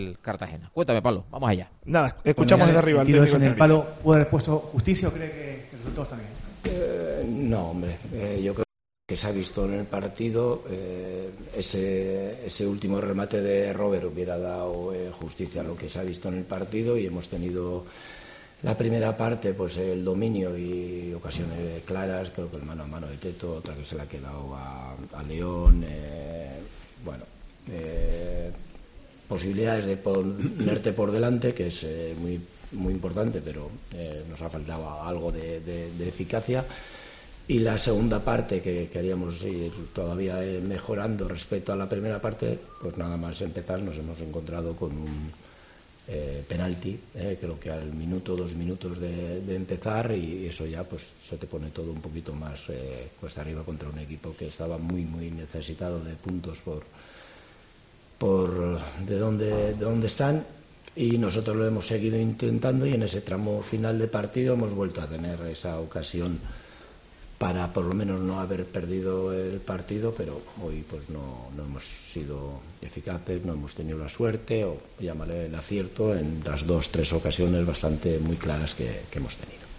el Cartagena. Cuéntame, Pablo, vamos allá. Nada, escuchamos desde arriba. El tiro ese en el palo puede haber puesto justicia, ¿o cree que el resultado está bien? No, hombre, yo creo que se ha visto en el partido, ese último remate de Robert hubiera dado justicia a lo que se ha visto en el partido, y hemos tenido la primera parte, pues el dominio y ocasiones claras. Creo que el mano a mano de Teto, otra que se le ha quedado a León, posibilidades de ponerte por delante, que es muy, muy importante, pero nos ha faltado algo de eficacia. Y la segunda parte, que queríamos ir todavía mejorando respecto a la primera parte, pues nada más empezar nos hemos encontrado con un penalti, creo que al minuto, 2 minutos de empezar, y eso ya pues se te pone todo un poquito más cuesta arriba contra un equipo que estaba muy, muy necesitado de puntos por de dónde están, y nosotros lo hemos seguido intentando, y en ese tramo final de partido hemos vuelto a tener esa ocasión para por lo menos no haber perdido el partido, pero hoy pues no hemos sido eficaces, no hemos tenido la suerte, o llámale el acierto, en las 2-3 ocasiones bastante muy claras que hemos tenido.